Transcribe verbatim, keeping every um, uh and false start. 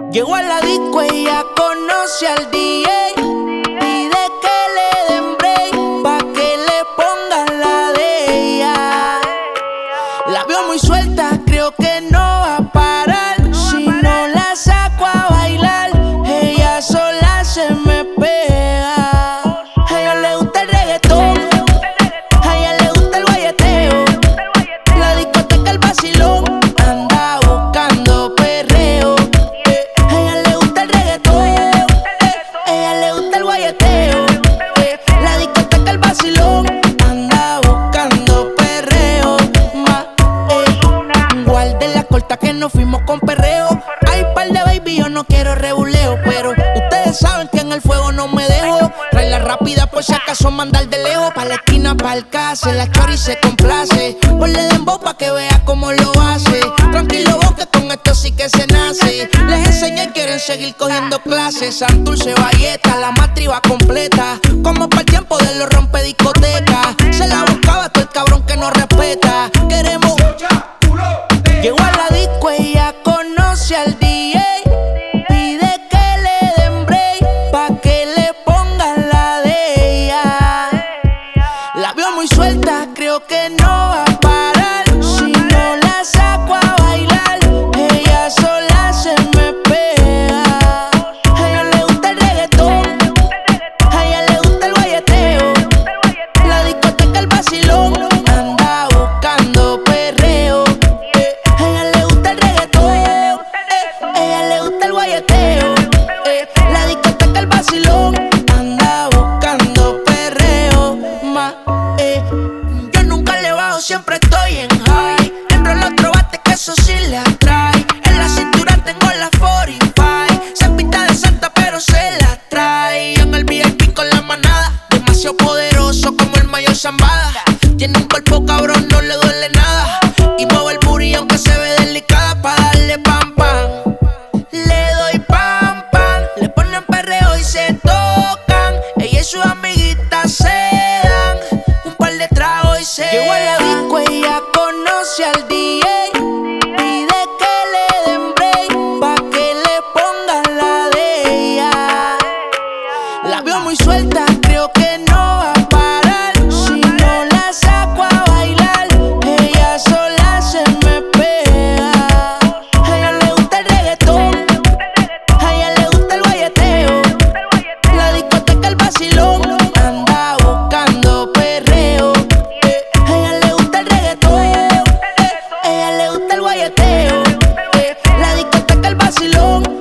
Llegó a la disco, ella conoce al D J. Pide que le den break, pa' que le pongan la de ella. La veo muy suelta, creo que no va a parar. Si no la saco a bailar, ella sola se me pega. A ella le gusta el reggaetón, a ella le gusta el guayeteo. La discoteca, el vacilón, anda buscando perreo. A ella le gusta el reggaetón, a ella le gusta el guayeteo. La discoteca, el vacilón, anda buscando perreo. Ma, eh. Guarde la corta que nos fuimos con perreo. Hay par de baby, yo no quiero rebuleo, pero ustedes saben que en el fuego no me dejo. Trae la rápida por si acaso mandar de lejos. Pa' la esquina, pa' el case, la chori se complace. Ponle dembow pa' que vea cómo lo hace. Tranquilo vos que con esto sí que se nace. Les enseñé y quieren seguir cogiendo clases. Santurce, Valleta, la matriz va completa. Como para el tiempo de los rompe discotecas. Se la buscaba todo el cabrón que no respeta. Queremos. Llegó a la disco, ella conoce al D J. Pide que le den break, pa' que le pongan la de ella. La veo muy suelta, creo que no va a parar. Si no la saco a bailar, ella sola se me pega. A ella le gusta el reggaetón, a ella le gusta el guayeteo. La discoteca, el vacilón, anda buscando perreo. A ella le gusta el reggaetón, a ella le gusta el guayeteo. La discoteca, el vacilón, anda buscando perreo. Ma, eh. Yo nunca le bajo, siempre estoy en high. Enrolo otro bate que eso sí le atrae. En la cintura tengo la cuarenta y cinco. Se pinta de santa pero se la trae. Yo en el V I P con la manada, demasiado poderoso como el mayor Zambada. Tiene un cuerpo cabrón, no le duele nada. Y mueve el booty aunque se ve delicada pa' darle pam pam. Le doy pam pam, le ponen perreo y se tocan. Ella y sus amiguitas se dan un par de tragos y se llegó a la disco, ella conoce al D J. Pide que le den break, pa' que le pongan la de ella. La veo muy suelta, creo que no va a parar. Si no la saco a bailar, ella sola se me pega. A ella le gusta el reggaetón, a ella le gusta el guayeteo. La discoteca, el vacilón, anda buscando perreo. A ella le gusta el reggaetón, a ella le gusta el guayeteo. La discoteca, el vacilón,